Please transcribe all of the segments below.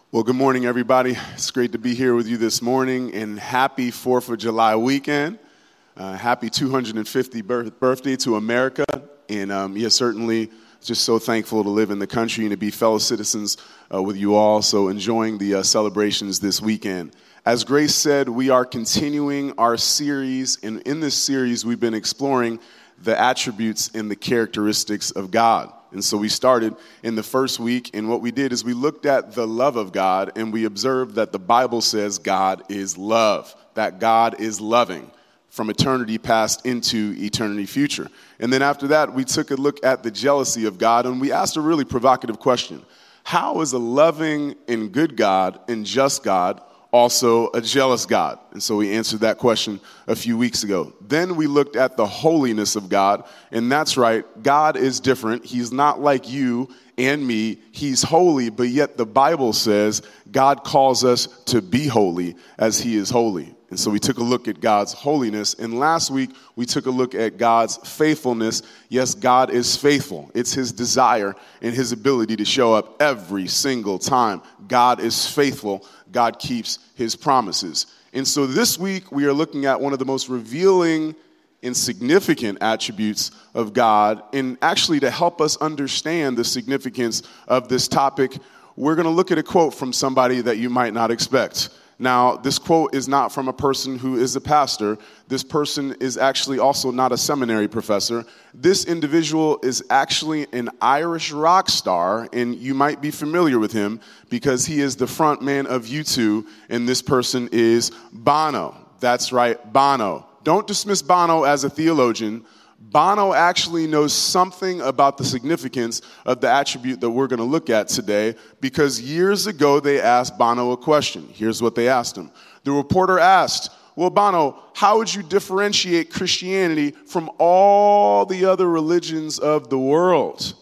Well, good morning, everybody. It's great to be here with you this morning, and happy 4th of July weekend. Happy 250th birthday to America, and certainly just so thankful to live in the country and to be fellow citizens with you all, so enjoying the celebrations this weekend. As Grace said, we are continuing our series, and in this series, we've been exploring the attributes and the characteristics of God. And so we started in the first week, and what we did is we looked at the love of God, and we observed that the Bible says God is love, that God is loving from eternity past into eternity future. And then after that, we took a look at the jealousy of God, and we asked a really provocative question. How is a loving and good God and just God also a jealous God? And so we answered that question a few weeks ago. Then we looked at the holiness of God, and that's right, God is different. He's not like you and me. He's holy, but yet the Bible says God calls us to be holy as he is holy. And so we took a look at God's holiness, and last week we took a look at God's faithfulness. Yes, God is faithful. It's his desire and his ability to show up every single time. God is faithful. God keeps his promises. And so this week we are looking at one of the most revealing and significant attributes of God. And actually, to help us understand the significance of this topic, we're going to look at a quote from somebody that you might not expect. Now, this quote is not from a person who is a pastor. This person is actually also not a seminary professor. This individual is actually an Irish rock star, and you might be familiar with him because he is the front man of U2, and this person is Bono. That's right, Bono. Don't dismiss Bono as a theologian. Bono actually knows something about the significance of the attribute that we're going to look at today, because years ago they asked Bono a question. Here's what they asked him. The reporter asked, well, Bono, how would you differentiate Christianity from all the other religions of the world?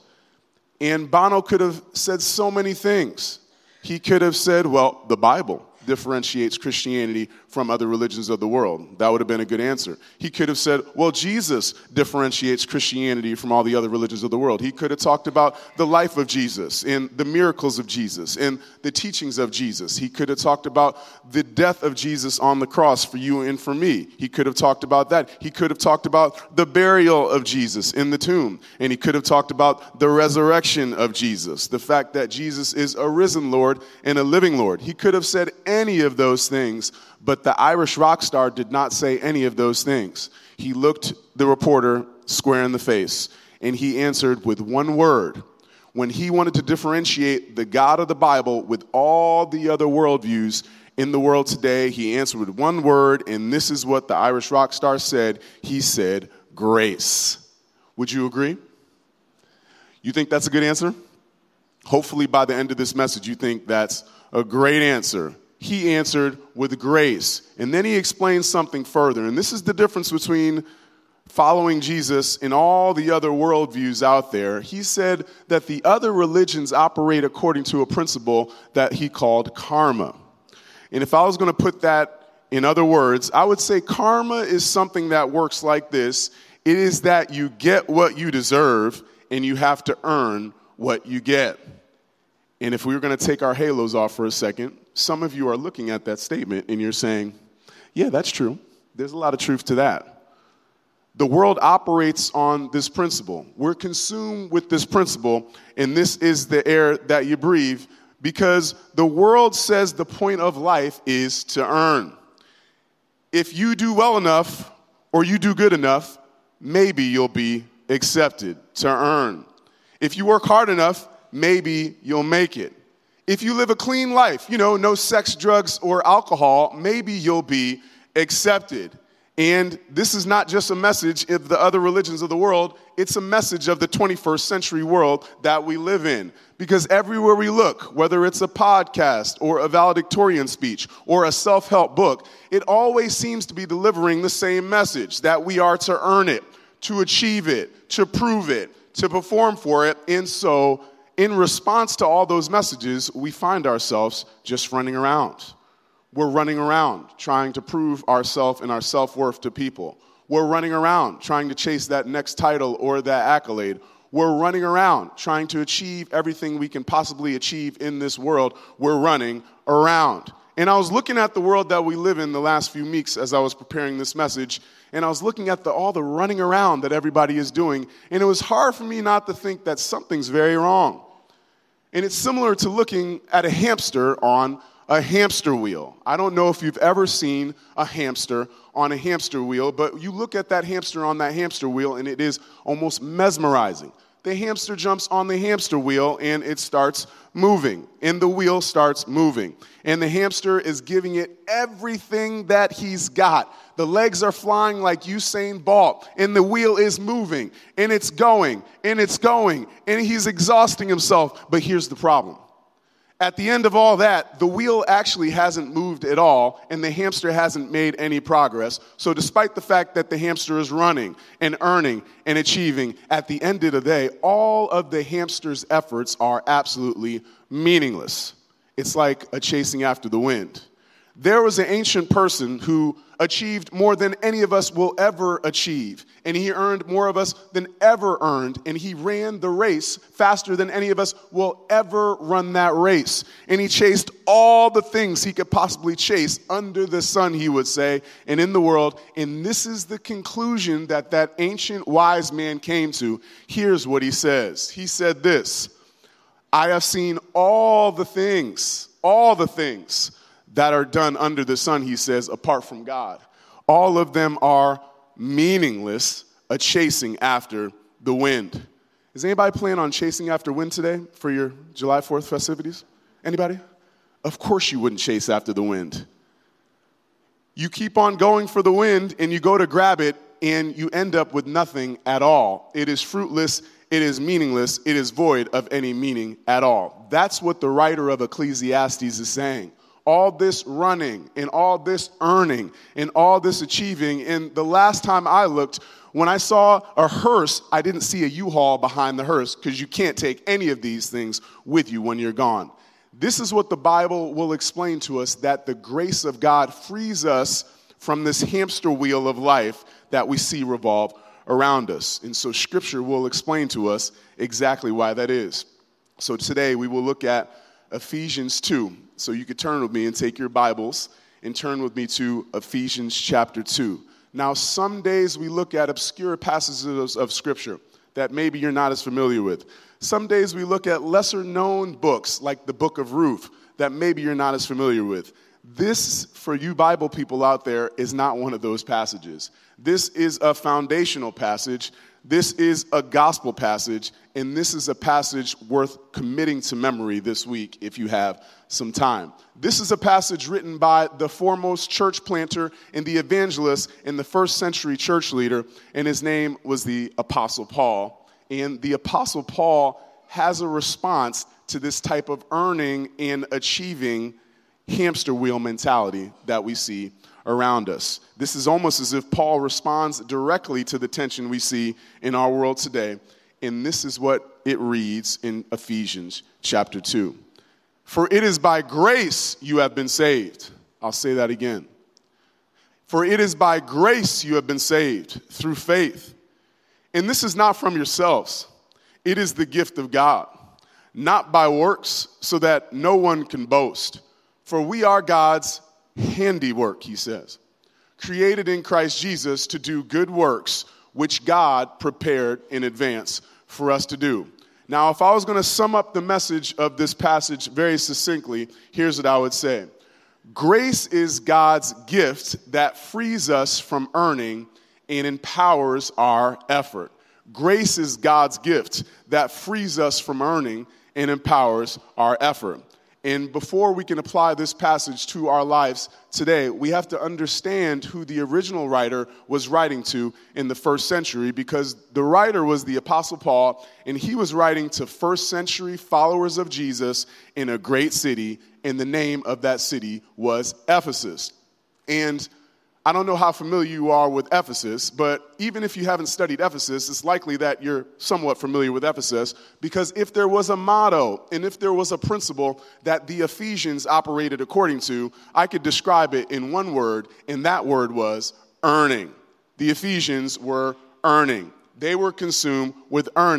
And Bono could have said so many things. He could have said, well, the Bible differentiates Christianity from other religions of the world. That would have been a good answer. He could have said, well, Jesus differentiates Christianity from all the other religions of the world. He could have talked about the life of Jesus and the miracles of Jesus and the teachings of Jesus. He could have talked about the death of Jesus on the cross for you and for me. He could have talked about that. He could have talked about the burial of Jesus in the tomb. And he could have talked about the resurrection of Jesus, the fact that Jesus is a risen Lord and a living Lord. He could have said any of those things, but the Irish rock star did not say any of those things. He looked the reporter square in the face, and he answered with one word. When he wanted to differentiate the God of the Bible with all the other worldviews in the world today, he answered with one word, and this is what the Irish rock star said. He said, grace. Would you agree? You think that's a good answer? Hopefully by the end of this message, you think that's a great answer. He answered with grace. And then he explained something further. And this is the difference between following Jesus and all the other worldviews out there. He said that the other religions operate according to a principle that he called karma. And if I was going to put that in other words, I would say karma is something that works like this. It is that you get what you deserve, and you have to earn what you get. And if we were going to take our halos off for a second, some of you are looking at that statement and you're saying, yeah, that's true. There's a lot of truth to that. The world operates on this principle. We're consumed with this principle, and this is the air that you breathe, because the world says the point of life is to earn. If you do well enough or you do good enough, maybe you'll be accepted. To earn. If you work hard enough, maybe you'll make it. If you live a clean life, no sex, drugs, or alcohol, maybe you'll be accepted. And this is not just a message of the other religions of the world. It's a message of the 21st century world that we live in. Because everywhere we look, whether it's a podcast or a valedictorian speech or a self-help book, it always seems to be delivering the same message, that we are to earn it, to achieve it, to prove it, to perform for it. And so in response to all those messages, we find ourselves just running around. We're running around trying to prove ourselves and our self-worth to people. We're running around trying to chase that next title or that accolade. We're running around trying to achieve everything we can possibly achieve in this world. We're running around. And I was looking at the world that we live in the last few weeks as I was preparing this message, and I was looking at all the running around that everybody is doing, and it was hard for me not to think that something's very wrong. And it's similar to looking at a hamster on a hamster wheel. I don't know if you've ever seen a hamster on a hamster wheel, but you look at that hamster on that hamster wheel, and it is almost mesmerizing. The hamster jumps on the hamster wheel, and it starts moving, and the wheel starts moving. And the hamster is giving it everything that he's got. The legs are flying like Usain Bolt, and the wheel is moving, and it's going, and it's going, and he's exhausting himself. But here's the problem. At the end of all that, the wheel actually hasn't moved at all, and the hamster hasn't made any progress. So despite the fact that the hamster is running and earning and achieving, at the end of the day, all of the hamster's efforts are absolutely meaningless. It's like a chasing after the wind. There was an ancient person who achieved more than any of us will ever achieve, and he earned more of us than ever earned, and he ran the race faster than any of us will ever run that race. And he chased all the things he could possibly chase under the sun, he would say, and in the world. And this is the conclusion that ancient wise man came to. Here's what he says. He said this: I have seen all the things that are done under the sun, he says, apart from God. All of them are meaningless, a chasing after the wind. Is anybody planning on chasing after wind today for your July 4th festivities? Anybody? Of course you wouldn't chase after the wind. You keep on going for the wind, and you go to grab it, and you end up with nothing at all. It is fruitless, it is meaningless, it is void of any meaning at all. That's what the writer of Ecclesiastes is saying. All this running and all this earning and all this achieving. And the last time I looked, when I saw a hearse, I didn't see a U-Haul behind the hearse, because you can't take any of these things with you when you're gone. This is what the Bible will explain to us, that the grace of God frees us from this hamster wheel of life that we see revolve around us. And so Scripture will explain to us exactly why that is. So today we will look at Ephesians 2. So you could turn with me and take your Bibles and turn with me to Ephesians chapter 2. Now, some days we look at obscure passages of Scripture that maybe you're not as familiar with. Some days we look at lesser-known books like the book of Ruth that maybe you're not as familiar with. This, for you Bible people out there, is not one of those passages. This is a foundational passage. This is a gospel passage, and this is a passage worth committing to memory this week if you have some time. This is a passage written by the foremost church planter and the evangelist in the first century church leader, and his name was the Apostle Paul. And the Apostle Paul has a response to this type of earning and achieving hamster wheel mentality that we see around us. This is almost as if Paul responds directly to the tension we see in our world today. And this is what it reads in Ephesians chapter 2. For it is by grace you have been saved. I'll say that again. For it is by grace you have been saved through faith. And this is not from yourselves. It is the gift of God, not by works, so that no one can boast. For we are God's handiwork, he says, created in Christ Jesus to do good works, which God prepared in advance for us to do. Now, if I was going to sum up the message of this passage very succinctly, here's what I would say. Grace is God's gift that frees us from earning and empowers our effort. Grace is God's gift that frees us from earning and empowers our effort. And before we can apply this passage to our lives today, we have to understand who the original writer was writing to in the first century, because the writer was the Apostle Paul, and he was writing to first century followers of Jesus in a great city, and the name of that city was Ephesus. And I don't know how familiar you are with Ephesus, but even if you haven't studied Ephesus, it's likely that you're somewhat familiar with Ephesus, because if there was a motto and if there was a principle that the Ephesians operated according to, I could describe it in one word, and that word was earning. The Ephesians were earning. They were consumed with earning.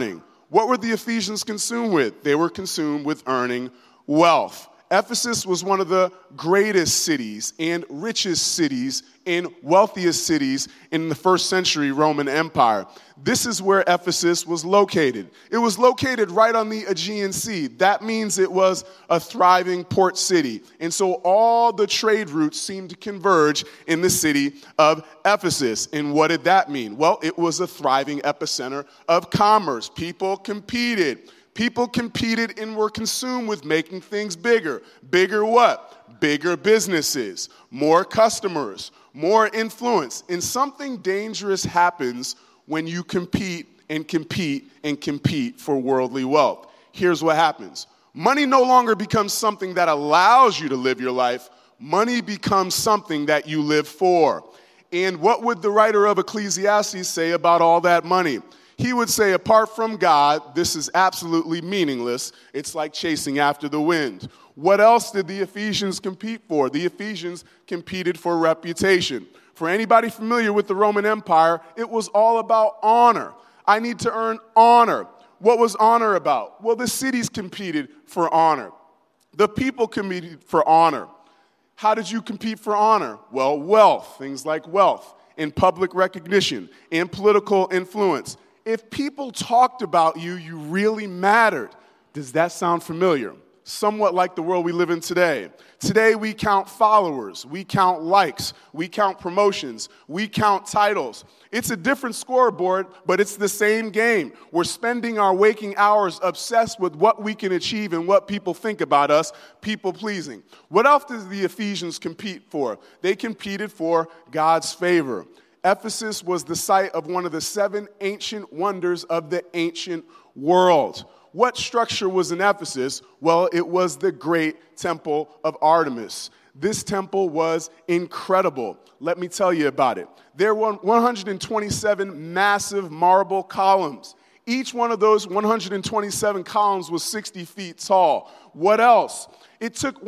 What were the Ephesians consumed with? They were consumed with earning wealth. Ephesus was one of the greatest cities and richest cities and wealthiest cities in the first century Roman Empire. This is where Ephesus was located. It was located right on the Aegean Sea. That means it was a thriving port city. And so all the trade routes seemed to converge in the city of Ephesus. And what did that mean? Well, it was a thriving epicenter of commerce. People competed. People competed and were consumed with making things bigger. Bigger what? Bigger businesses, more customers, more influence. And something dangerous happens when you compete and compete and compete for worldly wealth. Here's what happens. Money no longer becomes something that allows you to live your life. Money becomes something that you live for. And what would the writer of Ecclesiastes say about all that money? He would say, apart from God, this is absolutely meaningless. It's like chasing after the wind. What else did the Ephesians compete for? The Ephesians competed for reputation. For anybody familiar with the Roman Empire, it was all about honor. I need to earn honor. What was honor about? Well, the cities competed for honor. The people competed for honor. How did you compete for honor? Well, wealth, things like wealth, and public recognition, and political influence. If people talked about you, you really mattered. Does that sound familiar? Somewhat like the world we live in today. Today we count followers, we count likes, we count promotions, we count titles. It's a different scoreboard, but it's the same game. We're spending our waking hours obsessed with what we can achieve and what people think about us, people pleasing. What else did the Ephesians compete for? They competed for God's favor. Ephesus was the site of one of the 7 ancient wonders of the ancient world. What structure was in Ephesus? Well, it was the great temple of Artemis. This temple was incredible. Let me tell you about it. There were 127 massive marble columns. Each one of those 127 columns was 60 feet tall. What else? It took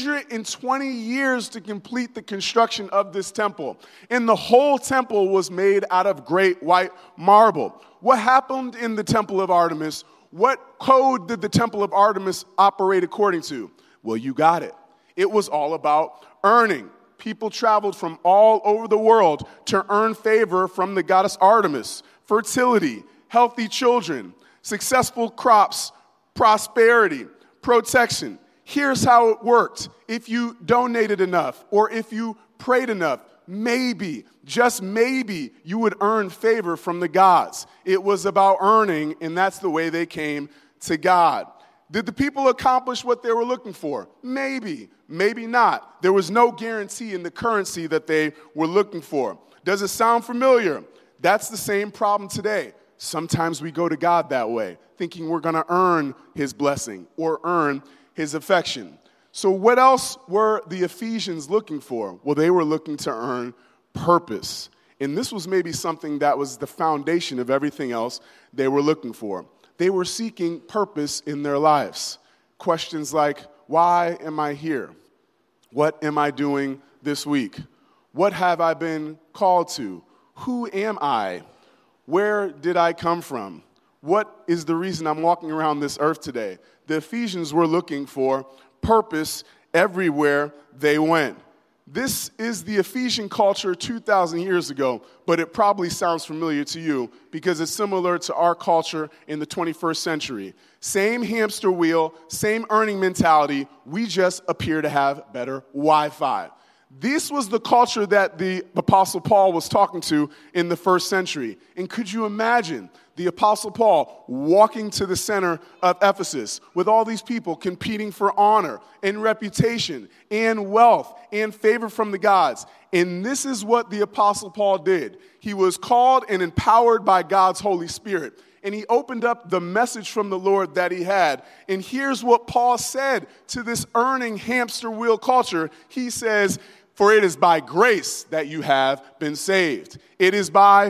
120 years to complete the construction of this temple. And the whole temple was made out of great white marble. What happened in the temple of Artemis? What code did the temple of Artemis operate according to? Well, you got it. It was all about earning. People traveled from all over the world to earn favor from the goddess Artemis. Fertility, healthy children, successful crops, prosperity, protection. Here's how it worked. If you donated enough or if you prayed enough, maybe, just maybe, you would earn favor from the gods. It was about earning, and that's the way they came to God. Did the people accomplish what they were looking for? Maybe, maybe not. There was no guarantee in the currency that they were looking for. Does it sound familiar? That's the same problem today. Sometimes we go to God that way, thinking we're going to earn his blessing or earn his affection. So what else were the Ephesians looking for? Well, they were looking to earn purpose. And this was maybe something that was the foundation of everything else they were looking for. They were seeking purpose in their lives. Questions like, why am I here? What am I doing this week? What have I been called to? Who am I? Where did I come from? What is the reason I'm walking around this earth today? The Ephesians were looking for purpose everywhere they went. This is the Ephesian culture 2,000 years ago, but it probably sounds familiar to you because it's similar to our culture in the 21st century. Same hamster wheel, same earning mentality, we just appear to have better Wi-Fi. This was the culture that the Apostle Paul was talking to in the first century. And could you imagine the Apostle Paul walking to the center of Ephesus with all these people competing for honor and reputation and wealth and favor from the gods? And this is what the Apostle Paul did. He was called and empowered by God's Holy Spirit. And he opened up the message from the Lord that he had. And here's what Paul said to this earning hamster wheel culture. He says, for it is by grace that you have been saved. It is by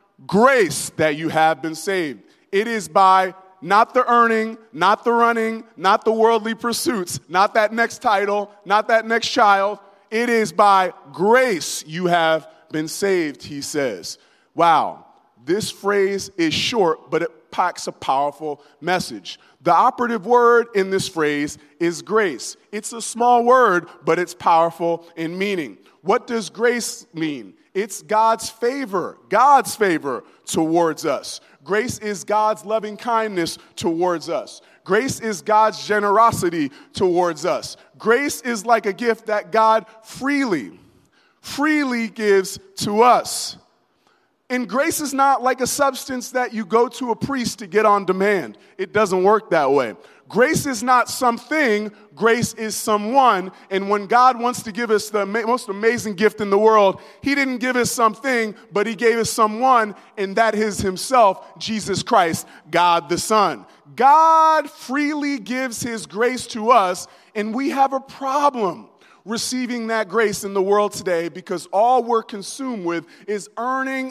grace that you have been saved. It is by not the earning, not the running, not the worldly pursuits, not that next title, not that next child. It is by grace you have been saved, he says. Wow. This phrase is short, but it packs a powerful message. The operative word in this phrase is grace. It's a small word, but it's powerful in meaning. What does grace mean? It's God's favor towards us. Grace is God's loving kindness towards us. Grace is God's generosity towards us. Grace is like a gift that God freely gives to us. And grace is not like a substance that you go to a priest to get on demand. It doesn't work that way. Grace is not something, grace is someone. And when God wants to give us the most amazing gift in the world, he didn't give us something, but he gave us someone, and that is himself, Jesus Christ, God the Son. God freely gives his grace to us, and we have a problem receiving that grace in the world today because all we're consumed with is earning.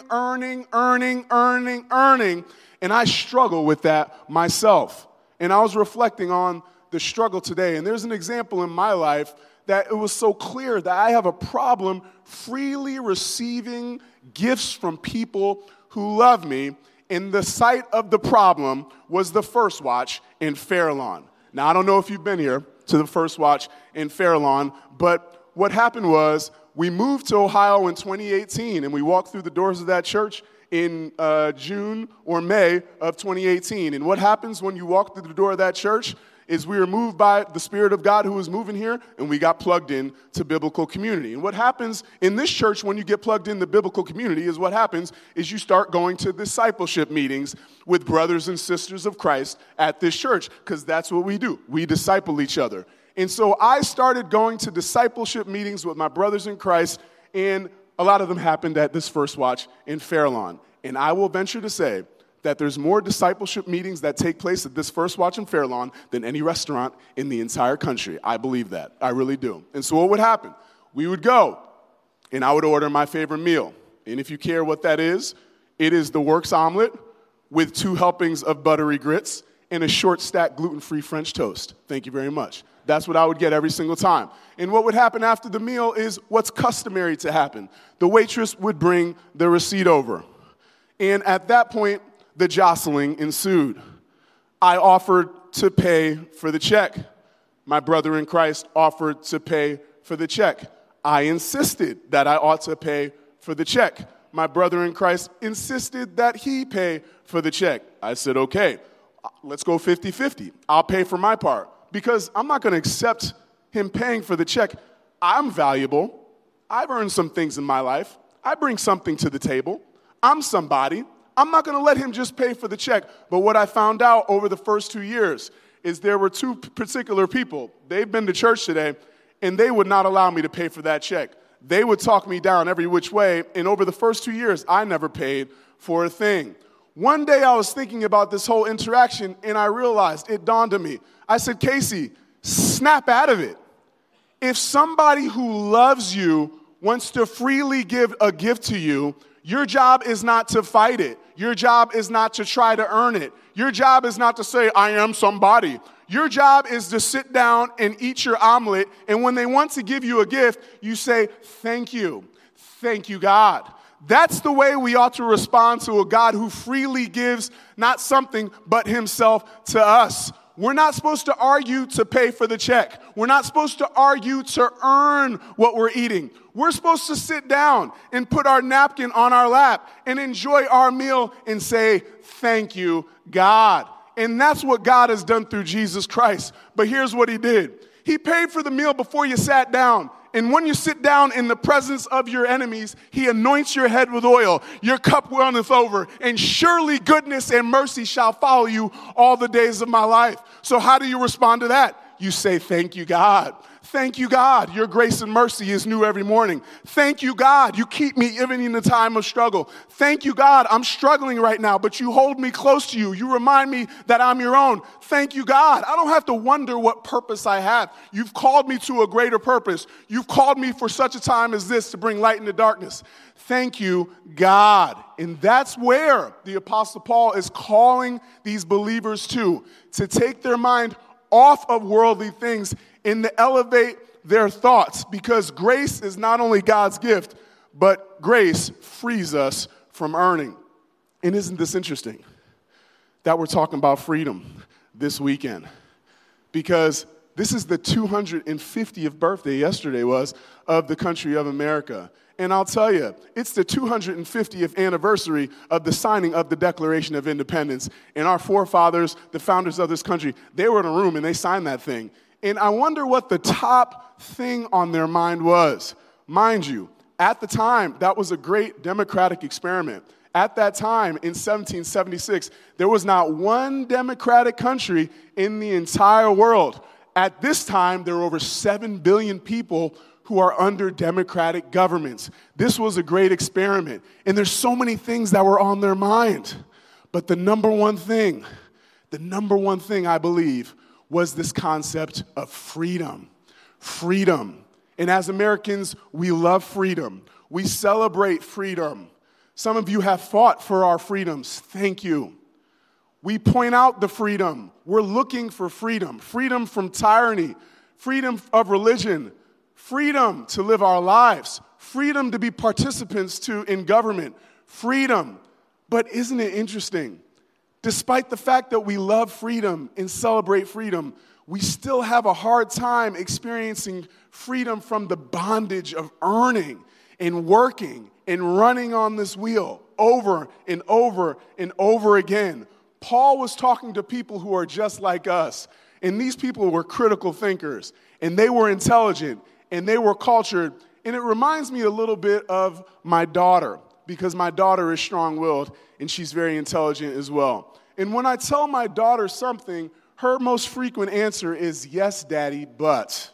And I struggle with that myself. And I was reflecting on the struggle today. And there's an example in my life that it was so clear that I have a problem freely receiving gifts from people who love me. And the site of the problem was the First Watch in Fairlawn. Now, I don't know if you've been here to the First Watch in Fairlawn, but what happened was we moved to Ohio in 2018, and we walked through the doors of that church in June or May of 2018. And what happens when you walk through the door of that church is we were moved by the Spirit of God who was moving here, and we got plugged in to biblical community. And what happens in this church when you get plugged in the biblical community is what happens is you start going to discipleship meetings with brothers and sisters of Christ at this church, because that's what we do. We disciple each other. And so I started going to discipleship meetings with my brothers in Christ, and a lot of them happened at this First Watch in Fairlawn. And I will venture to say that there's more discipleship meetings that take place at this First Watch in Fairlawn than any restaurant in the entire country. I believe that. I really do. And so what would happen? We would go, and I would order my favorite meal. And if you care what that is, it is the Works omelet with 2 helpings of buttery grits and a short stack gluten-free French toast. Thank you very much. That's what I would get every single time. And what would happen after the meal is what's customary to happen. The waitress would bring the receipt over. And at that point, the jostling ensued. I offered to pay for the check. My brother in Christ offered to pay for the check. I insisted that I ought to pay for the check. My brother in Christ insisted that he pay for the check. I said, okay, let's go 50-50. I'll pay for my part because I'm not going to accept him paying for the check. I'm valuable. I've earned some things in my life. I bring something to the table. I'm somebody. I'm not going to let him just pay for the check. But what I found out over the first 2 years is there were 2 particular people. They've been to church today, and they would not allow me to pay for that check. They would talk me down every which way, and over the first 2 years, I never paid for a thing. One day I was thinking about this whole interaction, and I realized, it dawned on me. I said, Casey, snap out of it. If somebody who loves you wants to freely give a gift to you, your job is not to fight it. Your job is not to try to earn it. Your job is not to say, I am somebody. Your job is to sit down and eat your omelet, and when they want to give you a gift, you say, thank you. Thank you, God. That's the way we ought to respond to a God who freely gives not something, but himself to us. We're not supposed to argue to pay for the check. We're not supposed to argue to earn what we're eating. We're supposed to sit down and put our napkin on our lap and enjoy our meal and say, thank you, God. And that's what God has done through Jesus Christ. But here's what he did. He paid for the meal before you sat down. And when you sit down in the presence of your enemies, he anoints your head with oil. Your cup runneth over, and surely goodness and mercy shall follow you all the days of my life. So how do you respond to that? You say, thank you, God. Thank you, God. Your grace and mercy is new every morning. Thank you, God. You keep me even in the time of struggle. Thank you, God. I'm struggling right now, but you hold me close to you. You remind me that I'm your own. Thank you, God. I don't have to wonder what purpose I have. You've called me to a greater purpose. You've called me for such a time as this to bring light into darkness. Thank you, God. And that's where the Apostle Paul is calling these believers to take their mind off of worldly things and to elevate their thoughts, because grace is not only God's gift, but grace frees us from earning. And isn't this interesting that we're talking about freedom this weekend? Because this is the 250th birthday, yesterday was, of the country of America. And I'll tell you, it's the 250th anniversary of the signing of the Declaration of Independence. And our forefathers, the founders of this country, they were in a room and they signed that thing. And I wonder what the top thing on their mind was. Mind you, at the time, that was a great democratic experiment. At that time, in 1776, there was not one democratic country in the entire world. At this time, there were over 7 billion people who are under democratic governments. This was a great experiment. And there's so many things that were on their mind. But the number one thing I believe was this concept of freedom. Freedom. And as Americans, we love freedom. We celebrate freedom. Some of you have fought for our freedoms. Thank you. We point out the freedom. We're looking for freedom. Freedom from tyranny. Freedom of religion. Freedom to live our lives. Freedom to be participants in government. Freedom. But isn't it interesting? Despite the fact that we love freedom and celebrate freedom, we still have a hard time experiencing freedom from the bondage of earning and working and running on this wheel over and over and over again. Paul was talking to people who are just like us, and these people were critical thinkers, and they were intelligent, and they were cultured, and it reminds me a little bit of my daughter, because my daughter is strong-willed, and she's very intelligent as well. And when I tell my daughter something, her most frequent answer is, yes, Daddy, but.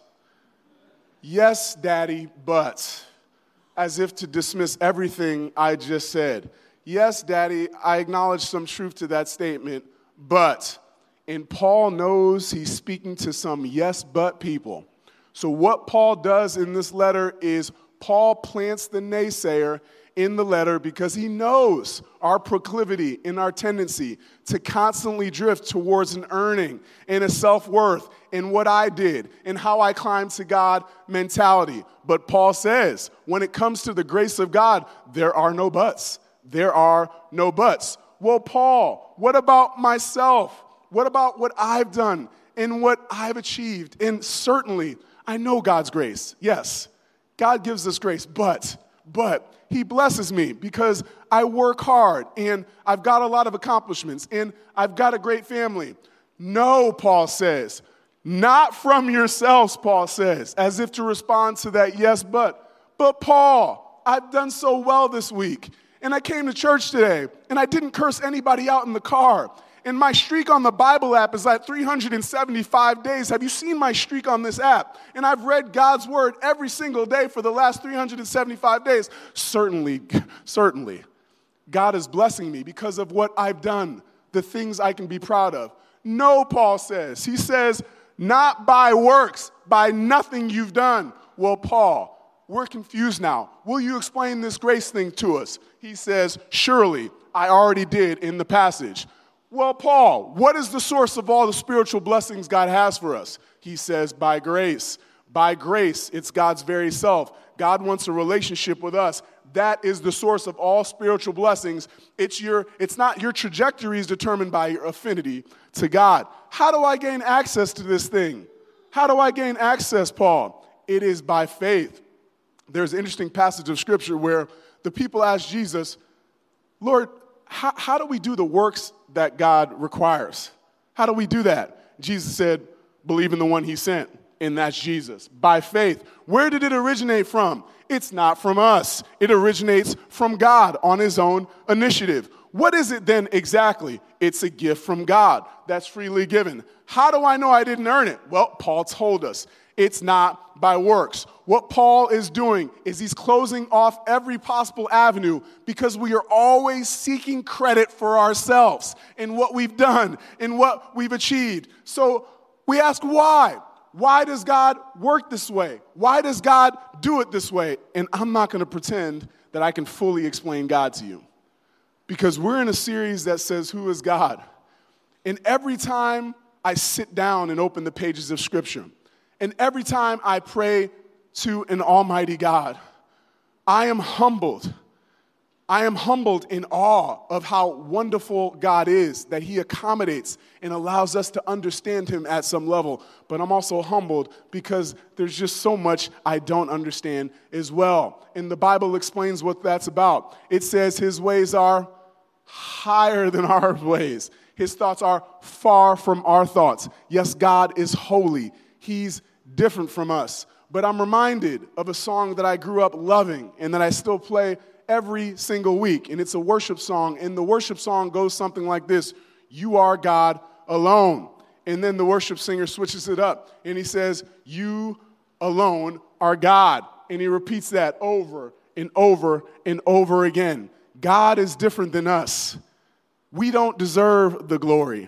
Yes, Daddy, but. As if to dismiss everything I just said. Yes, Daddy, I acknowledge some truth to that statement, but. And Paul knows he's speaking to some yes, but people. So what Paul does in this letter is Paul plants the naysayer in the letter because he knows our proclivity and our tendency to constantly drift towards an earning and a self-worth and what I did and how I climbed to God mentality. But Paul says, when it comes to the grace of God, there are no buts. There are no buts. Well, Paul, what about myself? What about what I've done and what I've achieved? And certainly, I know God's grace. Yes, God gives us grace, but he blesses me because I work hard and I've got a lot of accomplishments and I've got a great family. No, Paul says, not from yourselves, Paul says, as if to respond to that yes, but Paul, I've done so well this week and I came to church today and I didn't curse anybody out in the car. And my streak on the Bible app is at 375 days. Have you seen my streak on this app? And I've read God's word every single day for the last 375 days. Certainly, God is blessing me because of what I've done, the things I can be proud of. No, Paul says. He says, not by works, by nothing you've done. Well, Paul, we're confused now. Will you explain this grace thing to us? He says, surely, I already did in the passage. Well, Paul, what is the source of all the spiritual blessings God has for us? He says, by grace. By grace, it's God's very self. God wants a relationship with us. That is the source of all spiritual blessings. It's not your trajectory is determined by your affinity to God. How do I gain access to this thing? How do I gain access, Paul? It is by faith. There's an interesting passage of Scripture where the people asked Jesus, Lord, how do we do the works that God requires? How do we do that? Jesus said, believe in the one he sent, and that's Jesus. By faith. Where did it originate from? It's not from us. It originates from God on his own initiative. What is it then exactly? It's a gift from God that's freely given. How do I know I didn't earn it? Well, Paul told us. It's not by works. What Paul is doing is he's closing off every possible avenue because we are always seeking credit for ourselves and what we've done and what we've achieved. So we ask why? Why does God work this way? Why does God do it this way? And I'm not going to pretend that I can fully explain God to you because we're in a series that says, who is God? And every time I sit down and open the pages of Scripture, and every time I pray to an almighty God, I am humbled I am humbled in awe of how wonderful God is, that he accommodates and allows us to understand him at some level. But I'm also humbled because there's just so much I don't understand as well. And the Bible explains what that's about. It says his ways are higher than our ways. His thoughts are far from our thoughts. Yes, God is holy. He's different from us. But I'm reminded of a song that I grew up loving and that I still play every single week. And it's a worship song. And the worship song goes something like this: you are God alone. And then the worship singer switches it up and he says, you alone are God. And he repeats that over and over and over again. God is different than us. We don't deserve the glory.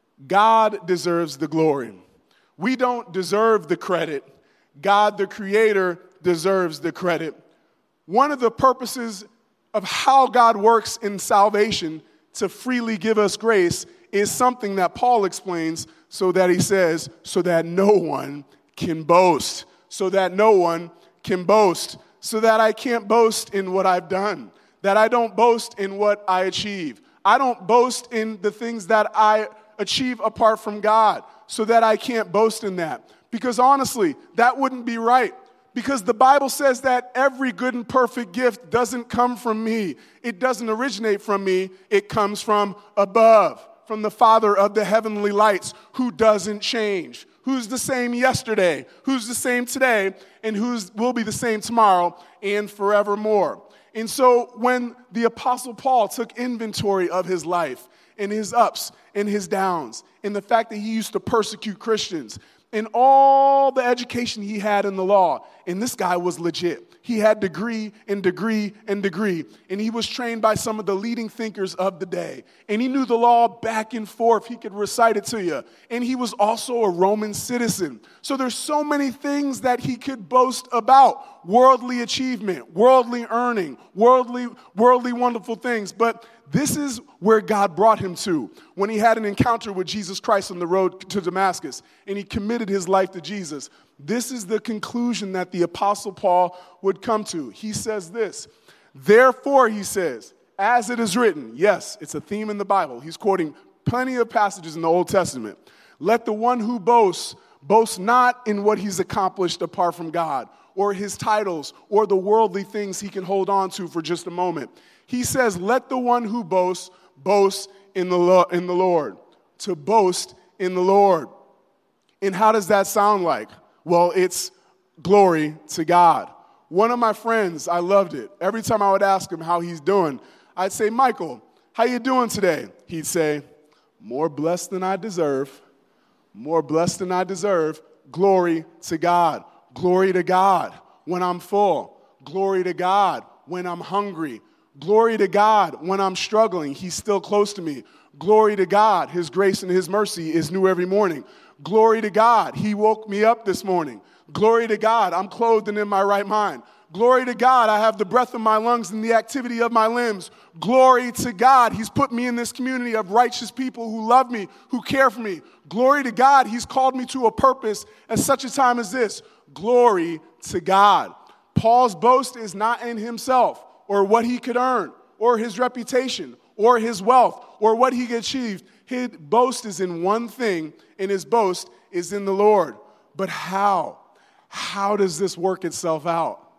God deserves the glory. We don't deserve the credit. God, the Creator, deserves the credit. One of the purposes of how God works in salvation to freely give us grace is something that Paul explains, so that he says, so that no one can boast. So that no one can boast. So that I can't boast in what I've done. That I don't boast in what I achieve. I don't boast in the things that I achieve apart from God. So that I can't boast in that. Because honestly, that wouldn't be right. Because the Bible says that every good and perfect gift doesn't come from me. It doesn't originate from me. It comes from above, from the Father of the heavenly lights, who doesn't change, who's the same yesterday, who's the same today, and will be the same tomorrow and forevermore. And so when the Apostle Paul took inventory of his life and his ups and his downs and the fact that he used to persecute Christians, and all the education he had in the law, and this guy was legit. He had degree and degree and degree, and he was trained by some of the leading thinkers of the day. And he knew the law back and forth. He could recite it to you. And he was also a Roman citizen. So there's so many things that he could boast about. Worldly achievement, worldly earning, worldly wonderful things. But this is where God brought him to when he had an encounter with Jesus Christ on the road to Damascus, and he committed his life to Jesus. This is the conclusion that the Apostle Paul would come to. He says this: therefore, he says, as it is written. Yes, it's a theme in the Bible. He's quoting plenty of passages in the Old Testament. Let the one who boasts, boast not in what he's accomplished apart from God, or his titles, or the worldly things he can hold on to for just a moment. He says, let the one who boasts, boast in the Lord. To boast in the Lord. And how does that sound like? Well, it's glory to God. One of my friends, I loved it. Every time I would ask him how he's doing, I'd say, Michael, how you doing today? He'd say, more blessed than I deserve. More blessed than I deserve. Glory to God. Glory to God when I'm full. Glory to God when I'm hungry. Glory to God when I'm struggling. He's still close to me. Glory to God. His grace and his mercy is new every morning. Glory to God. He woke me up this morning. Glory to God. I'm clothed and in my right mind. Glory to God. I have the breath of my lungs and the activity of my limbs. Glory to God. He's put me in this community of righteous people who love me, who care for me. Glory to God. He's called me to a purpose at such a time as this. Glory to God. Paul's boast is not in himself, or what he could earn, or his reputation, or his wealth, or what he achieved. His boast is in one thing, and his boast is in the Lord. But how? How does this work itself out?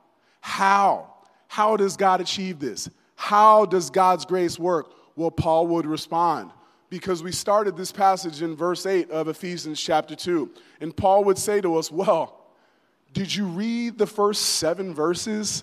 How? How does God achieve this? How does God's grace work? Well, Paul would respond, because we started this passage in verse 8 of Ephesians chapter 2. And Paul would say to us, well, did you read the first 7 verses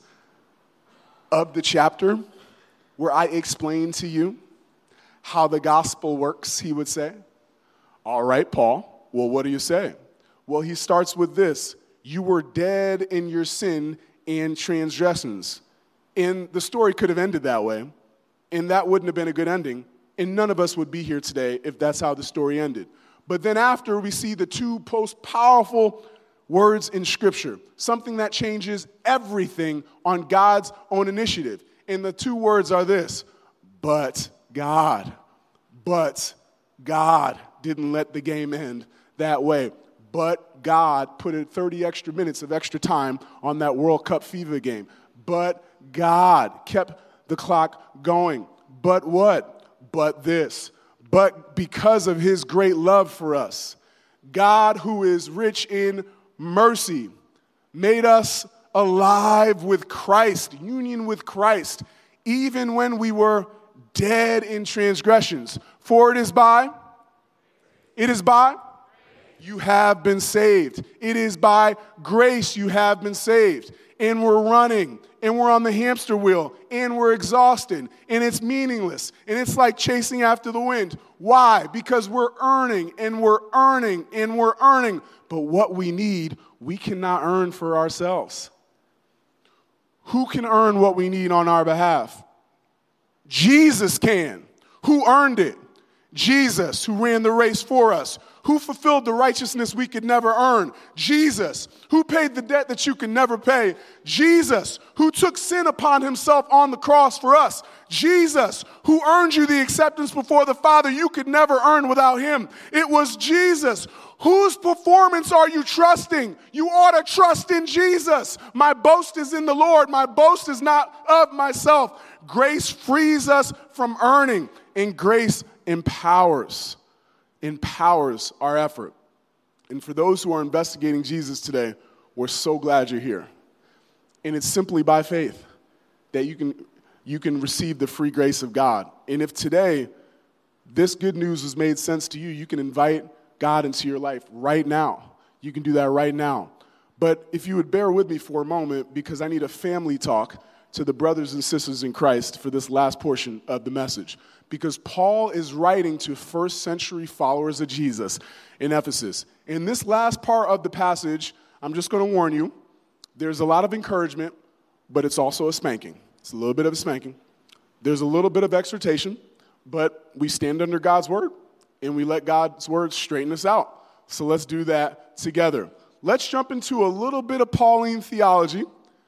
of the chapter where I explain to you how the gospel works, he would say. All right, Paul, well, what do you say? Well, he starts with this: you were dead in your sin and transgressions. And the story could have ended that way, and that wouldn't have been a good ending, and none of us would be here today if that's how the story ended. But then after, we see the 2 most powerful words in Scripture, something that changes everything on God's own initiative. And the 2 words are this: but God. But God didn't let the game end that way. But God put 30 extra minutes of extra time on that World Cup FIFA game. But God kept the clock going. But what? But this. But because of his great love for us, God, who is rich in mercy, made us alive with Christ, union with Christ, even when we were dead in transgressions. For it is by, you have been saved. It is by grace you have been saved. And we're running, and we're on the hamster wheel, and we're exhausted, and it's meaningless, and it's like chasing after the wind. Why? Because we're earning, and we're earning, and we're earning. But what we need, we cannot earn for ourselves. Who can earn what we need on our behalf? Jesus can. Who earned it? Jesus, who ran the race for us. Who fulfilled the righteousness we could never earn? Jesus. Who paid the debt that you can never pay? Jesus. Who took sin upon himself on the cross for us? Jesus. Who earned you the acceptance before the Father you could never earn without him? It was Jesus. Whose performance are you trusting? You ought to trust in Jesus. My boast is in the Lord. My boast is not of myself. Grace frees us from earning, and grace empowers our effort. And for those who are investigating Jesus today, we're so glad you're here. And it's simply by faith that you can receive the free grace of God. And if today this good news has made sense to you, you can invite God into your life right now. You can do that right now. But if you would bear with me for a moment, because I need a family talk to the brothers and sisters in Christ for this last portion of the message. Because Paul is writing to first century followers of Jesus in Ephesus. In this last part of the passage, I'm just going to warn you, there's a lot of encouragement, but it's also a spanking. It's a little bit of a spanking. There's a little bit of exhortation, but we stand under God's word, and we let God's word straighten us out. So let's do that together. Let's jump into a little bit of Pauline theology.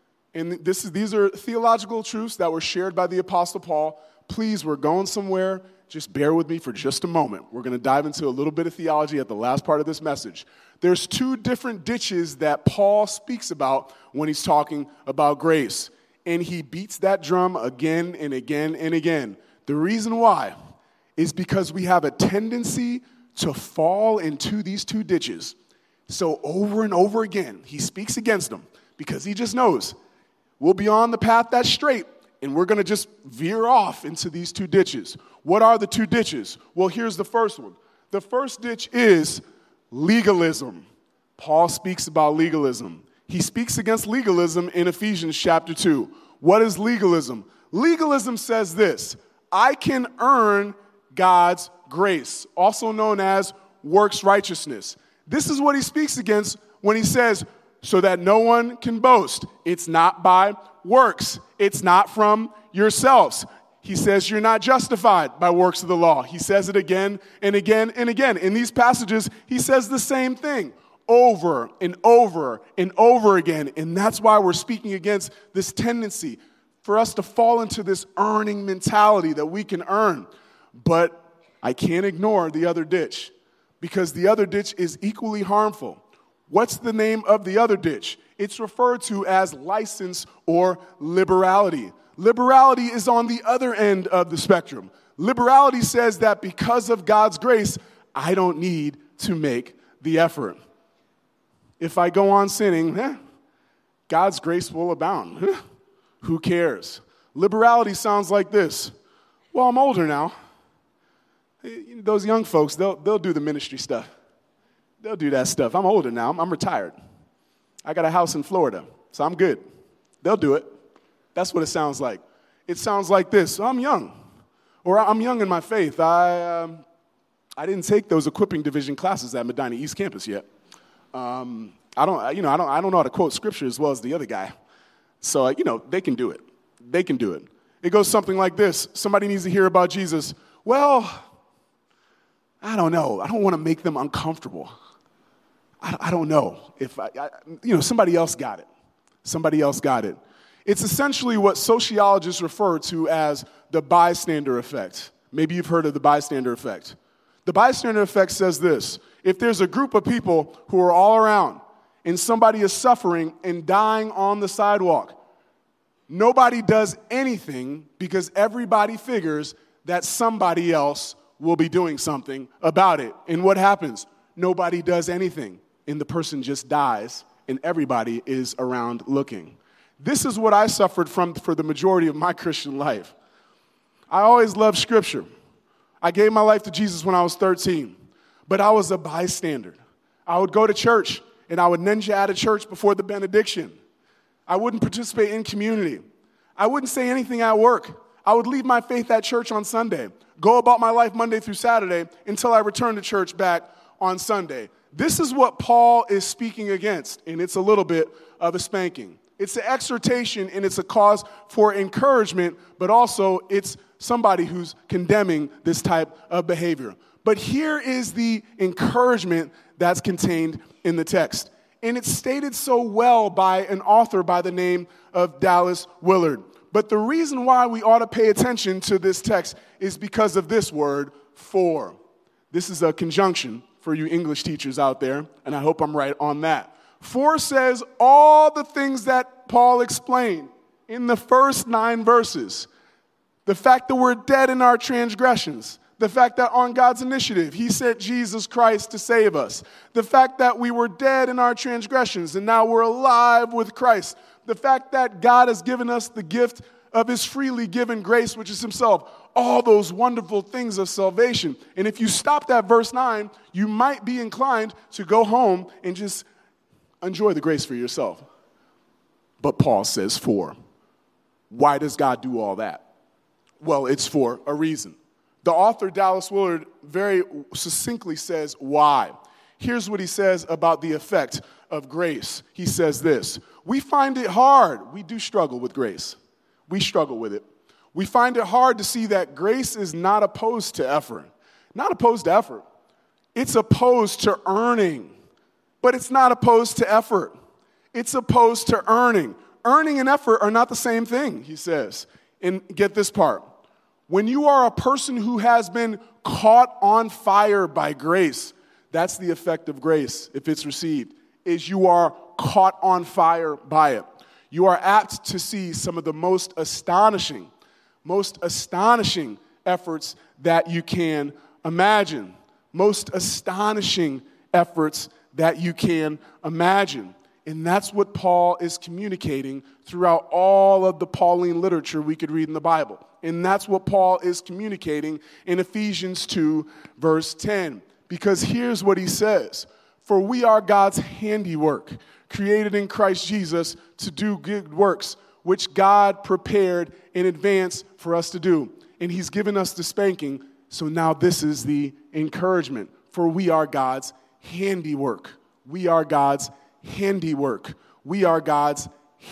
And these are theological truths that were shared by the Apostle Paul. Please, we're going somewhere. Just bear with me for just a moment. We're going to dive into a little bit of theology at the last part of this message. There's two different ditches that Paul speaks about when he's talking about grace. And he beats that drum again and again and again. The reason why is because we have a tendency to fall into these two ditches. So over and over again, he speaks against them because he just knows we'll be on the path that's straight, and we're going to just veer off into these two ditches. What are the two ditches? Well, here's the first one. The first ditch is legalism. Paul speaks about legalism. He speaks against legalism in Ephesians chapter 2. What is legalism? Legalism says this: I can earn God's grace, also known as works righteousness. This is what he speaks against when he says, so that no one can boast. It's not by works. It's not from yourselves. He says you're not justified by works of the law. He says it again and again and again. In these passages, he says the same thing over and over and over again. And that's why we're speaking against this tendency for us to fall into this earning mentality that we can earn. But I can't ignore the other ditch, because the other ditch is equally harmful. What's the name of the other ditch? It's referred to as license or liberality. Liberality is on the other end of the spectrum. Liberality says that because of God's grace, I don't need to make the effort. If I go on sinning, God's grace will abound. Who cares? Liberality sounds like this. Well, I'm older now. Those young folks, they'll do the ministry stuff. They'll do that stuff. I'm older now. I'm retired. I got a house in Florida, so I'm good. They'll do it. That's what it sounds like. It sounds like this: I'm young, or I'm young in my faith. I didn't take those equipping division classes at Medina East Campus yet. I don't know how to quote scripture as well as the other guy. So they can do it. They can do it. It goes something like this: somebody needs to hear about Jesus. Well, I don't know. I don't want to make them uncomfortable. I don't know if somebody else got it. Somebody else got it. It's essentially what sociologists refer to as the bystander effect. Maybe you've heard of the bystander effect. The bystander effect says this: if there's a group of people who are all around and somebody is suffering and dying on the sidewalk, Nobody does anything because everybody figures that somebody else will be doing something about it. And what happens? Nobody does anything, and the person just dies, and everybody is around looking. This is what I suffered from for the majority of my Christian life. I always loved Scripture. I gave my life to Jesus when I was 13, but I was a bystander. I would go to church, and I would ninja out of church before the benediction. I wouldn't participate in community. I wouldn't say anything at work. I would leave my faith at church on Sunday, go about my life Monday through Saturday until I returned to church back on Sunday. This is what Paul is speaking against, and it's a little bit of a spanking. It's an exhortation, and it's a cause for encouragement, but also it's somebody who's condemning this type of behavior. But here is the encouragement that's contained in the text. And it's stated so well by an author by the name of Dallas Willard. But the reason why we ought to pay attention to this text is because of this word, for. This is a conjunction for you English teachers out there, and I hope I'm right on that. For says all the things that Paul explained in the first 9 verses. The fact that we're dead in our transgressions. The fact that on God's initiative, he sent Jesus Christ to save us. The fact that we were dead in our transgressions and now we're alive with Christ. The fact that God has given us the gift of his freely given grace, which is himself. All those wonderful things of salvation. And if you stop at verse 9, you might be inclined to go home and just enjoy the grace for yourself. But Paul says for. Why does God do all that? Well, it's for a reason. The author, Dallas Willard, very succinctly says why. Here's what he says about the effect of grace. He says this: we find it hard. We do struggle with grace. We struggle with it. We find it hard to see that grace is not opposed to effort. Not opposed to effort. It's opposed to earning. But it's not opposed to effort. It's opposed to earning. Earning and effort are not the same thing, he says. And get this part. When you are a person who has been caught on fire by grace, that's the effect of grace, if it's received, is you are caught on fire by it. You are apt to see some of the most astonishing efforts that you can imagine. Most astonishing efforts that you can imagine. And that's what Paul is communicating throughout all of the Pauline literature we could read in the Bible. And that's what Paul is communicating in Ephesians 2, verse 10. Because here's what he says: for we are God's handiwork, created in Christ Jesus to do good works, which God prepared in advance for us to do. And he's given us the spanking, so now this is the encouragement. For we are God's handiwork. We are God's handiwork. We are God's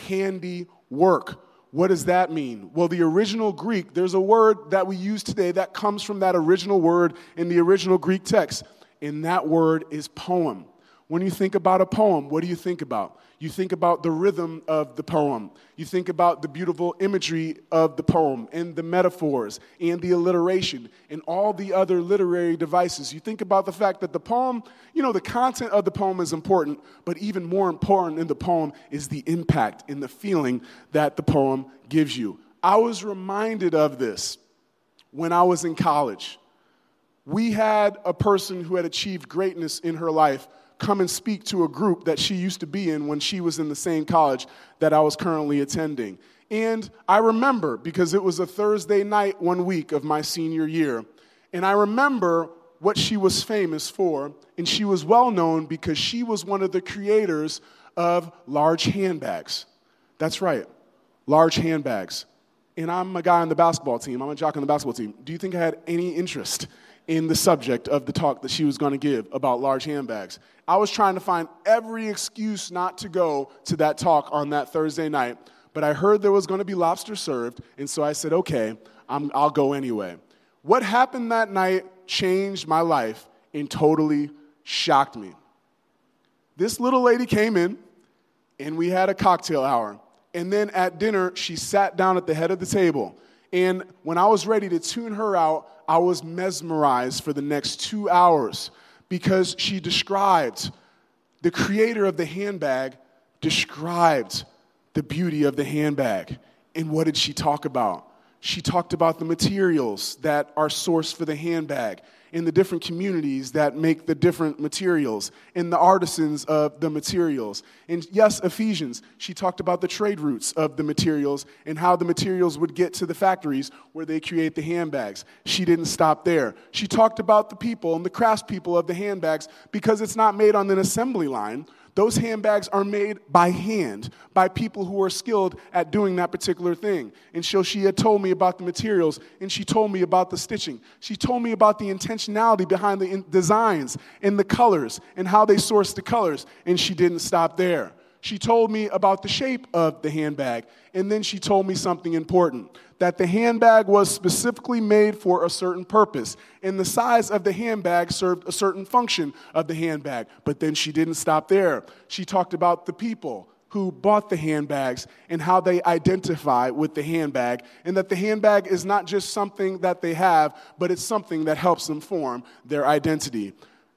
handiwork. What does that mean? Well, the original Greek, there's a word that we use today that comes from that original word in the original Greek text, and that word is poem. When you think about a poem, what do you think about? You think about the rhythm of the poem. You think about the beautiful imagery of the poem and the metaphors and the alliteration and all the other literary devices. You think about the fact that the poem, the content of the poem is important, but even more important in the poem is the impact and the feeling that the poem gives you. I was reminded of this when I was in college. We had a person who had achieved greatness in her life come and speak to a group that she used to be in when she was in the same college that I was currently attending. And I remember, because it was a Thursday night one week of my senior year, and I remember what she was famous for, and she was well known because she was one of the creators of large handbags. That's right, large handbags. And I'm a guy on the basketball team. I'm a jock on the basketball team. Do you think I had any interest in the subject of the talk that she was going to give about large handbags? I was trying to find every excuse not to go to that talk on that Thursday night, but I heard there was going to be lobster served, and so I said, okay, I'll go anyway. What happened that night changed my life and totally shocked me. This little lady came in, and we had a cocktail hour, and then at dinner, she sat down at the head of the table, and when I was ready to tune her out, I was mesmerized for the next 2 hours because she described, the creator of the handbag described the beauty of the handbag. And what did she talk about? She talked about the materials that are sourced for the handbag in the different communities that make the different materials and the artisans of the materials. And yes, Ephesians, she talked about the trade routes of the materials and how the materials would get to the factories where they create the handbags. She didn't stop there. She talked about the people and the craftspeople of the handbags because it's not made on an assembly line. Those handbags are made by hand, by people who are skilled at doing that particular thing. And so she had told me about the materials, and she told me about the stitching. She told me about the intentionality behind the designs and the colors and how they source the colors, and she didn't stop there. She told me about the shape of the handbag, and then she told me something important, that the handbag was specifically made for a certain purpose, and the size of the handbag served a certain function of the handbag. But then she didn't stop there. She talked about the people who bought the handbags and how they identify with the handbag, and that the handbag is not just something that they have, but it's something that helps them form their identity.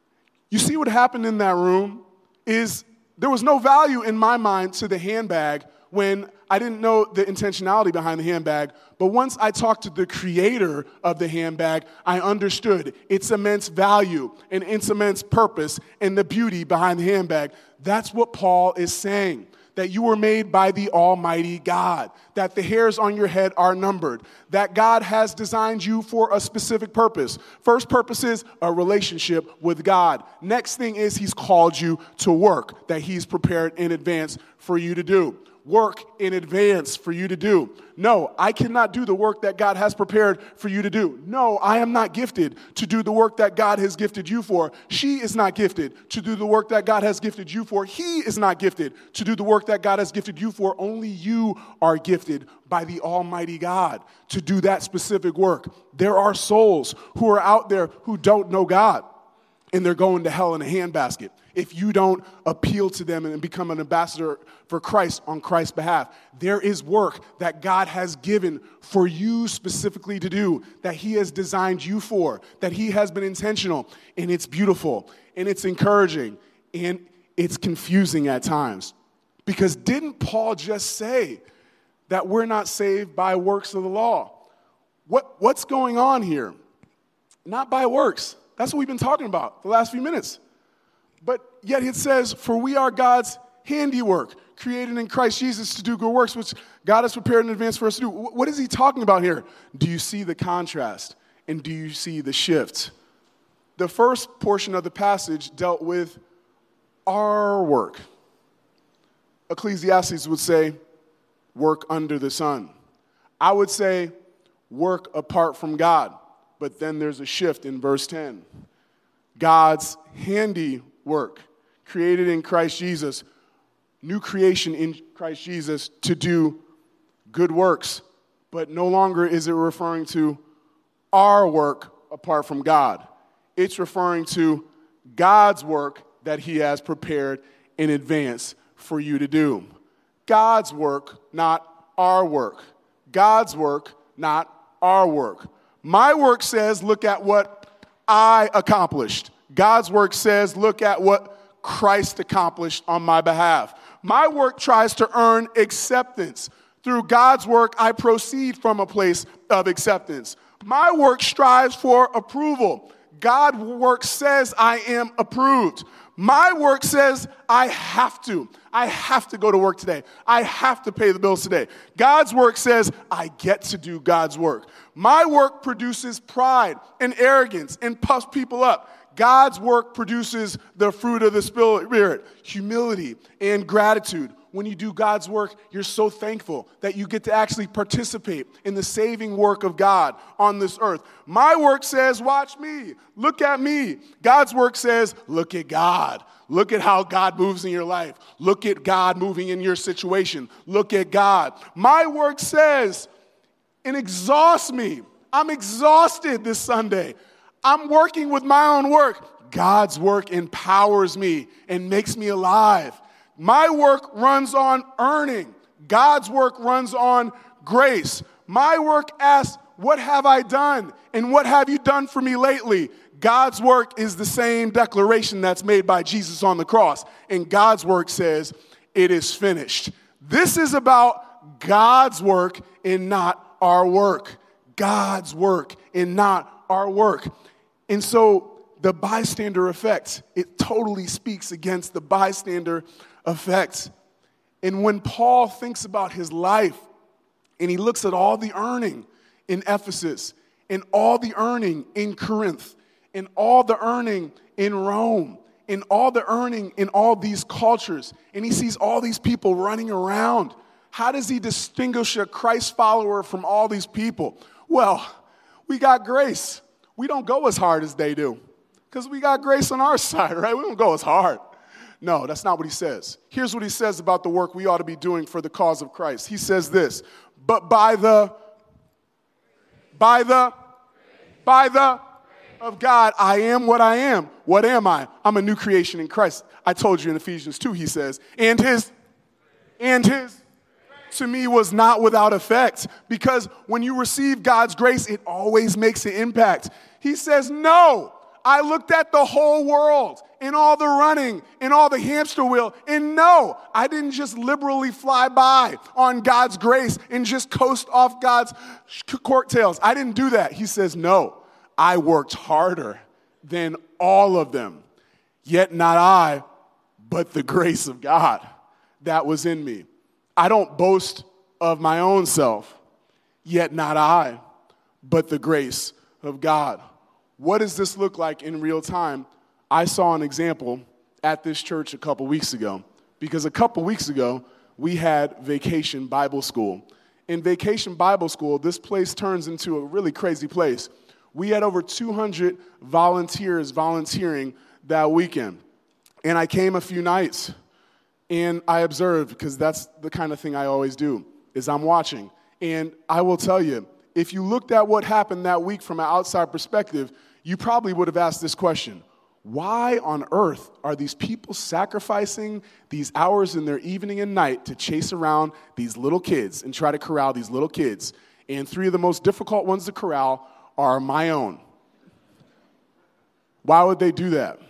You see what happened in that room is there was no value in my mind to the handbag when I didn't know the intentionality behind the handbag. But once I talked to the creator of the handbag, I understood its immense value and its immense purpose and the beauty behind the handbag. That's what Paul is saying, that you were made by the Almighty God, that the hairs on your head are numbered, that God has designed you for a specific purpose. First purpose is a relationship with God. Next thing is he's called you to work that he's prepared in advance for you to do. Work in advance for you to do. No, I cannot do the work that God has prepared for you to do. No, I am not gifted to do the work that God has gifted you for. She is not gifted to do the work that God has gifted you for. He is not gifted to do the work that God has gifted you for. Only you are gifted by the Almighty God to do that specific work. There are souls who are out there who don't know God, and they're going to hell in a handbasket if you don't appeal to them and become an ambassador for Christ on Christ's behalf. There is work that God has given for you specifically to do, that he has designed you for, that he has been intentional, and it's beautiful, and it's encouraging, and it's confusing at times. Because didn't Paul just say that we're not saved by works of the law? What's going on here? Not by works. That's what we've been talking about the last few minutes. But yet it says, for we are God's handiwork, created in Christ Jesus to do good works, which God has prepared in advance for us to do. What is he talking about here? Do you see the contrast? And do you see the shift? The first portion of the passage dealt with our work. Ecclesiastes would say, work under the sun. I would say, work apart from God. But then there's a shift in verse 10. God's handiwork, created in Christ Jesus, new creation in Christ Jesus to do good works. But no longer is it referring to our work apart from God. It's referring to God's work that he has prepared in advance for you to do. God's work, not our work. God's work, not our work. My work says, look at what I accomplished. God's work says, look at what Christ accomplished on my behalf. My work tries to earn acceptance. Through God's work, I proceed from a place of acceptance. My work strives for approval. God's work says I am approved. My work says I have to. I have to go to work today. I have to pay the bills today. God's work says I get to do God's work. My work produces pride and arrogance and puffs people up. God's work produces the fruit of the Spirit, humility and gratitude. When you do God's work, you're so thankful that you get to actually participate in the saving work of God on this earth. My work says, watch me, look at me. God's work says, look at God. Look at how God moves in your life. Look at God moving in your situation. Look at God. My work says, and exhausts me. I'm exhausted this Sunday. I'm working with my own work. God's work empowers me and makes me alive. My work runs on earning. God's work runs on grace. My work asks, what have I done? And what have you done for me lately? God's work is the same declaration that's made by Jesus on the cross. And God's work says, it is finished. This is about God's work and not our work. God's work and not our work. And so the bystander effect, it totally speaks against the bystander effect. And when Paul thinks about his life and he looks at all the earning in Ephesus and all the earning in Corinth and all the earning in Rome and all the earning in all these cultures, and he sees all these people running around, how does he distinguish a Christ follower from all these people? Well, we got grace. We don't go as hard as they do because we got grace on our side, right? We don't go as hard. No, that's not what he says. Here's what he says about the work we ought to be doing for the cause of Christ. He says this, but by the of God, I am what I am. What am I? I'm a new creation in Christ. I told you in Ephesians 2, he says, and his to me was not without effect, because when you receive God's grace, it always makes an impact. He says, no, I looked at the whole world and all the running and all the hamster wheel, and no, I didn't just liberally fly by on God's grace and just coast off God's coattails. I didn't do that. He says, no, I worked harder than all of them, yet not I, but the grace of God that was in me. I don't boast of my own self, yet not I, but the grace of God. What does this look like in real time? I saw an example at this church a couple weeks ago, because a couple weeks ago, we had Vacation Bible School. In Vacation Bible School, this place turns into a really crazy place. We had over 200 volunteers volunteering that weekend, and I came a few nights. And I observed, because that's the kind of thing I always do, is I'm watching. And I will tell you, if you looked at what happened that week from an outside perspective, you probably would have asked this question. Why on earth are these people sacrificing these hours in their evening and night to chase around these little kids and try to corral these little kids? And three of the most difficult ones to corral are my own. Why would they do that?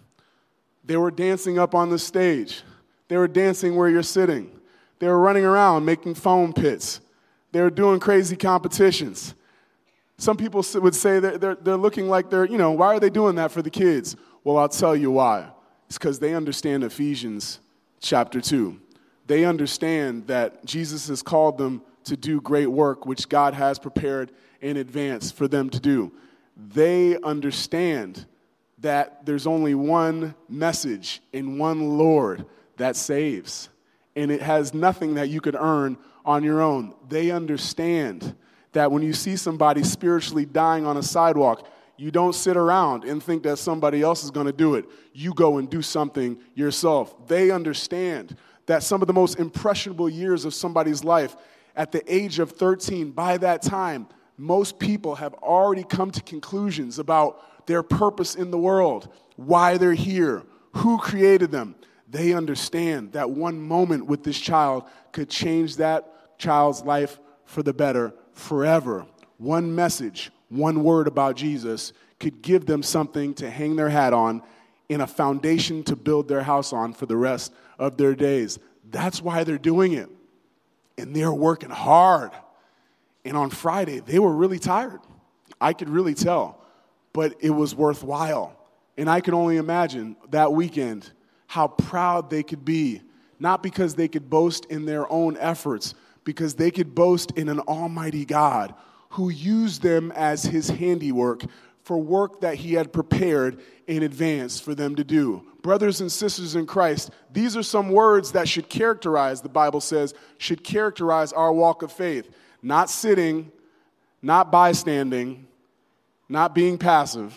They were dancing up on the stage. They were dancing where you're sitting. They were running around making foam pits. They were doing crazy competitions. Some people would say they're looking like why are they doing that for the kids? Well, I'll tell you why. It's because they understand Ephesians chapter 2. They understand that Jesus has called them to do great work, which God has prepared in advance for them to do. They understand that there's only one message and one Lord that saves, and it has nothing that you could earn on your own. They understand that when you see somebody spiritually dying on a sidewalk, you don't sit around and think that somebody else is going to do it. You go and do something yourself. They understand that some of the most impressionable years of somebody's life, at the age of 13, by that time, most people have already come to conclusions about their purpose in the world, why they're here, who created them. They understand that one moment with this child could change that child's life for the better forever. One message, one word about Jesus could give them something to hang their hat on and a foundation to build their house on for the rest of their days. That's why they're doing it. And they're working hard. And on Friday, they were really tired. I could really tell. But it was worthwhile. And I can only imagine that weekend how proud they could be, not because they could boast in their own efforts, because they could boast in an almighty God who used them as his handiwork for work that he had prepared in advance for them to do. Brothers and sisters in Christ, these are some words that should characterize, the Bible says, should characterize our walk of faith. Not sitting, not bystanding, not being passive,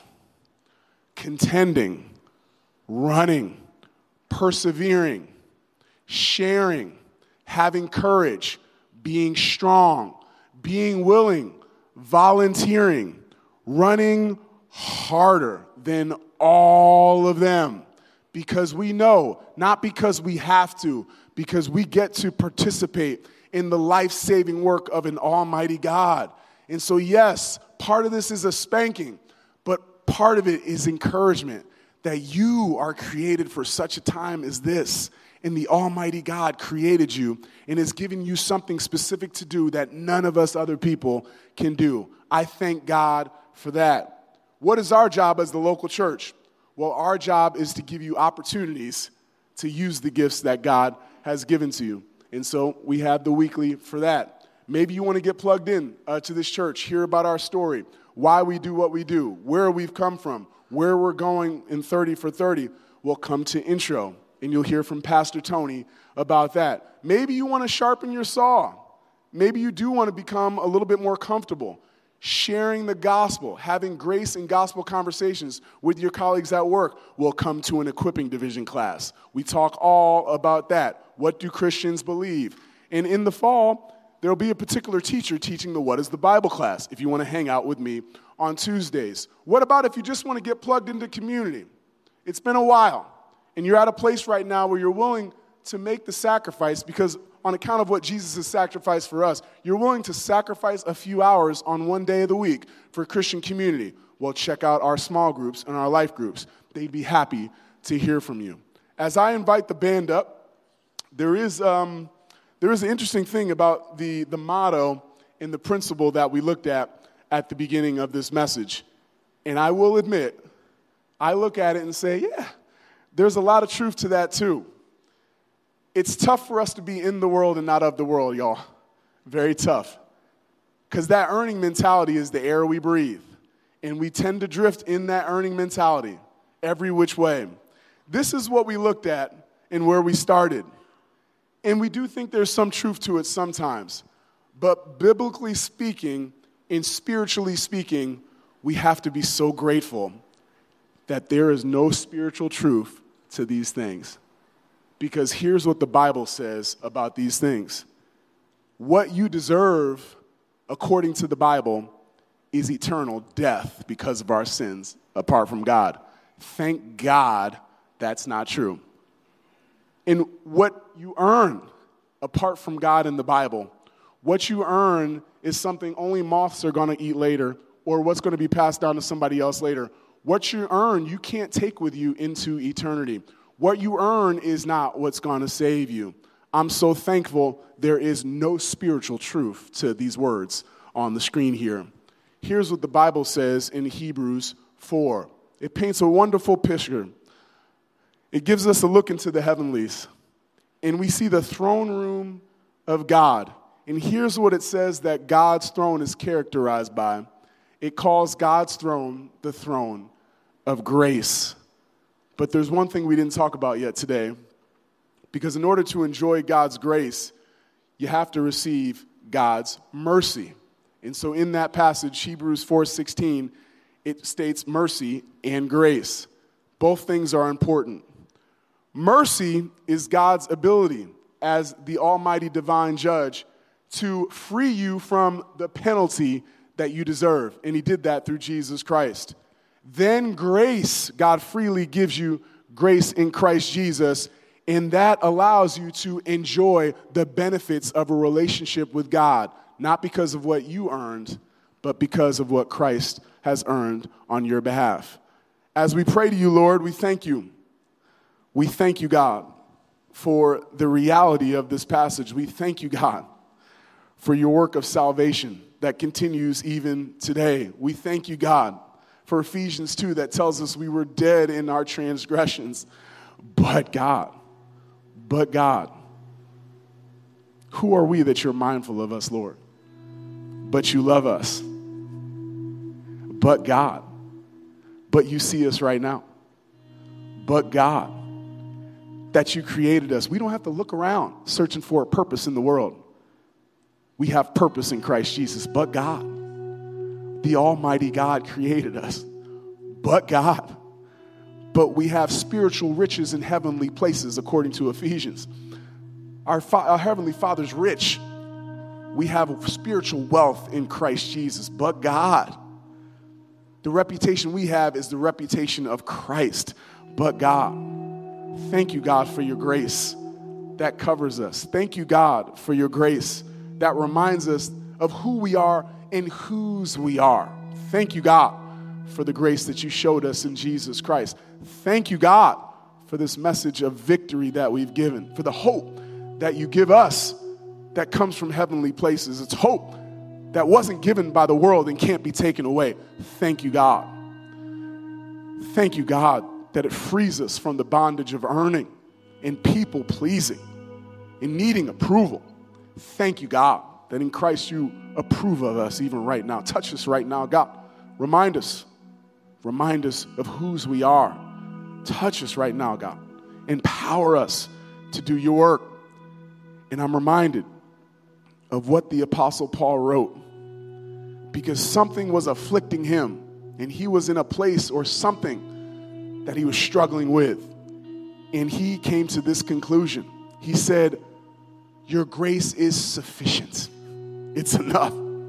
contending, running, persevering, sharing, having courage, being strong, being willing, volunteering, running harder than all of them. Because we know, not because we have to, because we get to participate in the life-saving work of an almighty God. And so yes, part of this is a spanking, but part of it is encouragement that you are created for such a time as this. and the Almighty God created you and has given you something specific to do that none of us other people can do. I thank God for that. What is our job as the local church? Well, our job is to give you opportunities to use the gifts that God has given to you. And so we have the weekly for that. Maybe you want to get plugged in to this church, hear about our story, why we do what we do, where we've come from, where we're going in 30 for 30. Well, come to intro, and you'll hear from Pastor Tony about that. Maybe you want to sharpen your saw. Maybe you do want to become a little bit more comfortable sharing the gospel, having grace and gospel conversations with your colleagues at work. We'll come to an equipping division class. We talk all about that. What do Christians believe? And in the fall, there'll be a particular teacher teaching the What is the Bible class if you want to hang out with me on Tuesdays. What about if you just want to get plugged into community? It's been a while, and you're at a place right now where you're willing to make the sacrifice because on account of what Jesus has sacrificed for us, you're willing to sacrifice a few hours on one day of the week for Christian community. Well, check out our small groups and our life groups. They'd be happy to hear from you. As I invite the band up, there is an interesting thing about the motto and the principle that we looked at the beginning of this message. And I will admit, I look at it and say, yeah, there's a lot of truth to that too. It's tough for us to be in the world and not of the world, y'all. Very tough. Because that earning mentality is the air we breathe. And we tend to drift in that earning mentality every which way. This is what we looked at and where we started. And we do think there's some truth to it sometimes. But biblically speaking and spiritually speaking, we have to be so grateful that there is no spiritual truth to these things. Because here's what the Bible says about these things. What you deserve, according to the Bible, is eternal death because of our sins apart from God. Thank God that's not true. And what you earn apart from God in the Bible, what you earn is something only moths are going to eat later or what's going to be passed down to somebody else later. What you earn, you can't take with you into eternity. What you earn is not what's going to save you. I'm so thankful there is no spiritual truth to these words on the screen here. Here's what the Bible says in Hebrews 4. It paints a wonderful picture. It gives us a look into the heavenlies. And we see the throne room of God. And here's what it says that God's throne is characterized by. It calls God's throne the throne of grace. But there's one thing we didn't talk about yet today, because in order to enjoy God's grace, you have to receive God's mercy. And so in that passage, Hebrews 4:16, it states mercy and grace. Both things are important. Mercy is God's ability as the almighty divine judge to free you from the penalty that you deserve. And he did that through Jesus Christ. Then grace, God freely gives you grace in Christ Jesus, and that allows you to enjoy the benefits of a relationship with God, not because of what you earned, but because of what Christ has earned on your behalf. As we pray to you, Lord, we thank you. We thank you, God, for the reality of this passage. We thank you, God, for your work of salvation that continues even today. We thank you, God, for Ephesians 2 that tells us we were dead in our transgressions. But God, who are we that you're mindful of us, Lord? But you love us. But God, but you see us right now. But God, that you created us. We don't have to look around searching for a purpose in the world. We have purpose in Christ Jesus. But God, the Almighty God created us. But God. But we have spiritual riches in heavenly places, according to Ephesians. Our Heavenly Father's rich. We have spiritual wealth in Christ Jesus. But God. The reputation we have is the reputation of Christ. But God. Thank you, God, for your grace that covers us. Thank you, God, for your grace that reminds us of who we are and whose we are. Thank you, God, for the grace that you showed us in Jesus Christ. Thank you, God, for this message of victory that we've given, for the hope that you give us that comes from heavenly places. It's hope that wasn't given by the world and can't be taken away. Thank you, God. Thank you, God, that it frees us from the bondage of earning and people pleasing and needing approval. Thank you, God, that in Christ you approve of us even right now. Touch us right now, God. Remind us of whose we are. Touch us right now, God. Empower us to do your work. And I'm reminded of what the Apostle Paul wrote, because something was afflicting him, and he was in a place or something that he was struggling with. And he came to this conclusion. He said, your grace is sufficient. It's enough.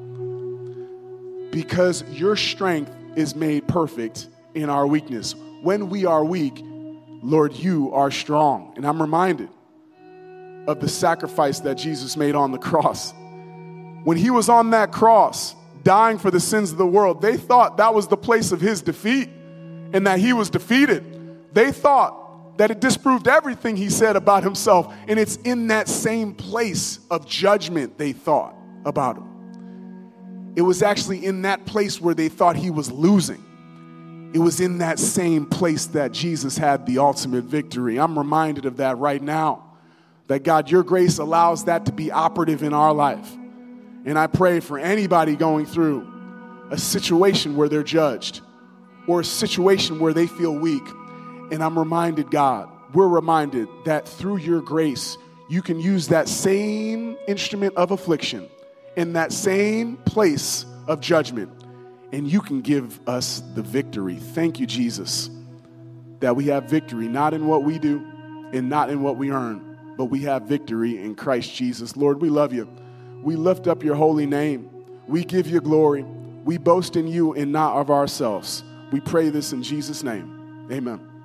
Because your strength is made perfect in our weakness. When we are weak, Lord, you are strong. And I'm reminded of the sacrifice that Jesus made on the cross. When he was on that cross, dying for the sins of the world, they thought that was the place of his defeat and that he was defeated. They thought that it disproved everything he said about himself, and it's in that same place of judgment they thought about him. It was actually in that place where they thought he was losing. It was in that same place that Jesus had the ultimate victory. I'm reminded of that right now, that God, your grace allows that to be operative in our life. And I pray for anybody going through a situation where they're judged or a situation where they feel weak. And I'm reminded, God, we're reminded that through your grace, you can use that same instrument of affliction in that same place of judgment, and you can give us the victory. Thank you, Jesus, that we have victory, not in what we do and not in what we earn, but we have victory in Christ Jesus. Lord, we love you. We lift up your holy name. We give you glory. We boast in you and not of ourselves. We pray this in Jesus' name. Amen.